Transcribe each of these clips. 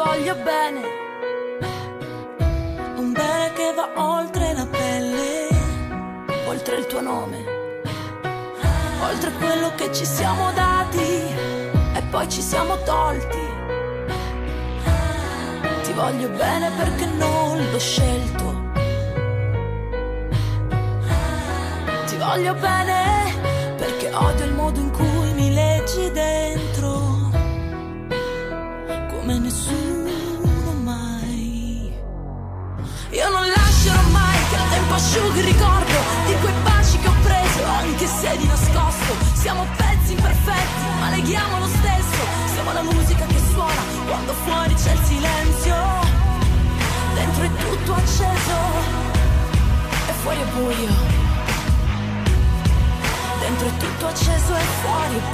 voglio bene, un bene che va oltre la pelle, oltre il tuo nome, oltre quello che ci siamo dati e poi ci siamo tolti. Ti voglio bene perché non l'ho scelto. Ti voglio bene perché odio il modo in cui mi leggi dentro, come nessuno mai. Io non lascerò mai che il tempo asciughi il ricordo di quei baci che ho preso, anche se di nascosto. Siamo pezzi imperfetti, ma leghiamo lo stesso. Siamo la musica che suona quando fuori c'è il silenzio. Dentro è tutto acceso e fuori è buio. Dentro è tutto acceso e fuori è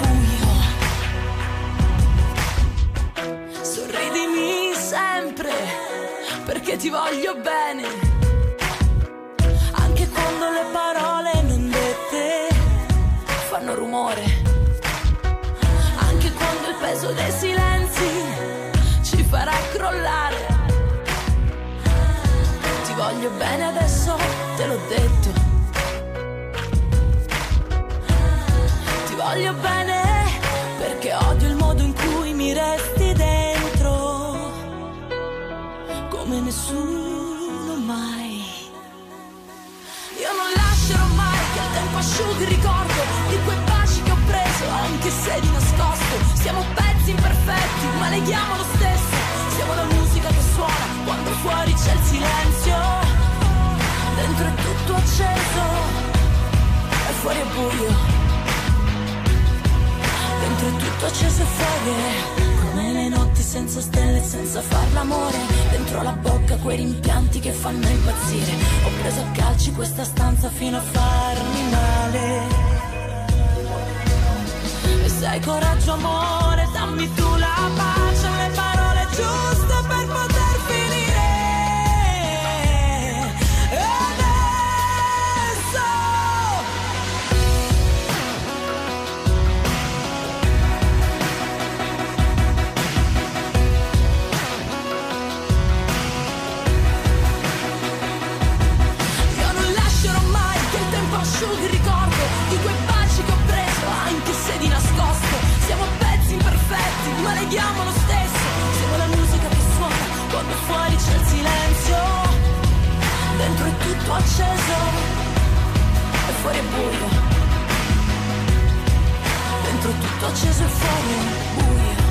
buio. Sorridimi sempre, perché ti voglio bene, anche quando le parole non dette fanno rumore, anche quando il peso dei silenzi ci farà crollare. Ti voglio bene adesso, te l'ho detto. Ti voglio bene perché odio il modo in cui mi resti dentro, come nessuno mai. Io non lascerò mai che il tempo asciughi il ricordo di quei baci che ho preso, anche se di nascosto. Siamo pezzi imperfetti, ma leghiamo lo stesso. Siamo la musica che suona quando fuori c'è il silenzio. Dentro è tutto acceso e fuori è buio. Dentro è tutto acceso e fuori è come le notti senza stelle, senza far l'amore. Dentro la bocca quei rimpianti che fanno impazzire. Ho preso a calci questa stanza fino a farmi male. E se hai coraggio amore, dammi tu la pace, le parole giuste per poter finire. Il ricordo di quei baci che ho preso, anche se di nascosto. Siamo pezzi imperfetti, ma leghiamo lo stesso. Siamo la musica che suona quando fuori c'è il silenzio. Dentro è tutto acceso e fuori è buio. Dentro è tutto acceso e fuori è buio.